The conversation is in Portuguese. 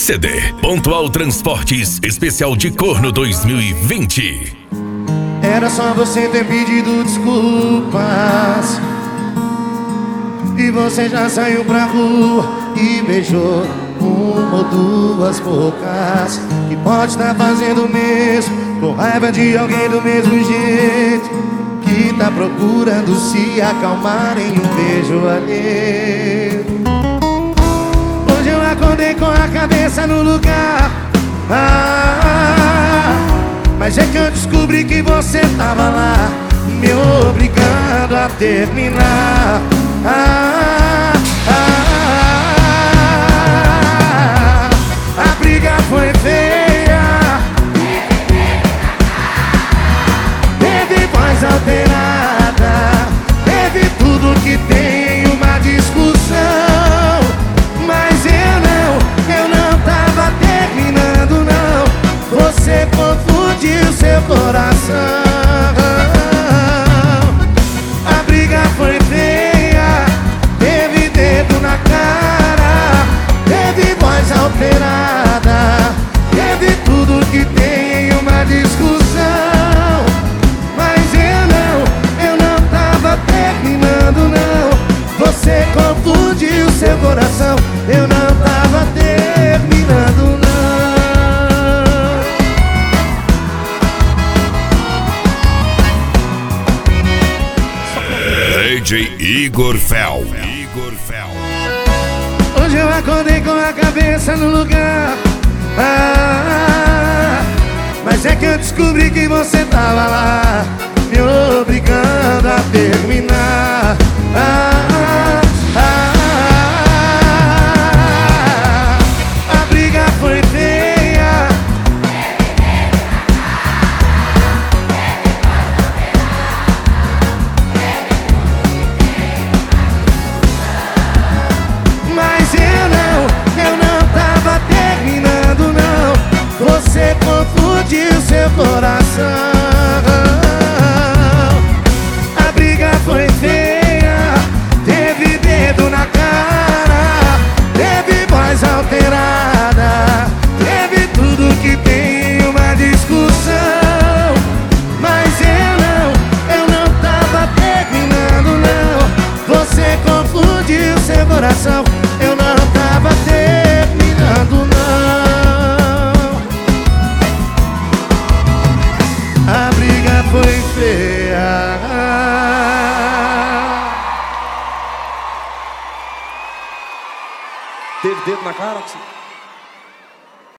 CD Pontual Transportes Especial de Corno 2020. Era só você ter pedido desculpas e você já saiu pra rua e beijou uma ou duas bocas. Que pode estar fazendo o mesmo, com raiva de alguém do mesmo jeito, que tá procurando se acalmar em um beijo alheio. Hoje eu acordei com a cabeça no lugar, mas é que eu descobri que você tava lá, me obrigando a terminar. A briga foi feia, teve voz alterada, teve tudo que tem uma discussão. Mas eu não tava terminando não, você confundiu seu coração. A briga foi feia, teve dedo na cara, teve voz alterada, teve tudo que tem em uma discussão. Mas eu não tava terminando não, você confundiu seu coração. Eu não tava terminando não. DJ Igor Fel. Hoje eu acordei com a cabeça no lugar, mas é que eu descobri que você tava lá, me obrigando a terminar. A briga foi feia, mas eu não tava terminando não, você confundiu seu coração. A briga foi feia, teve dedo na cara, teve voz alterada, teve tudo que tem em uma discussão. Mas eu não tava terminando não, você confundiu seu coração. Eu não tava terminando não, a briga foi feia. Teve dedo na cara?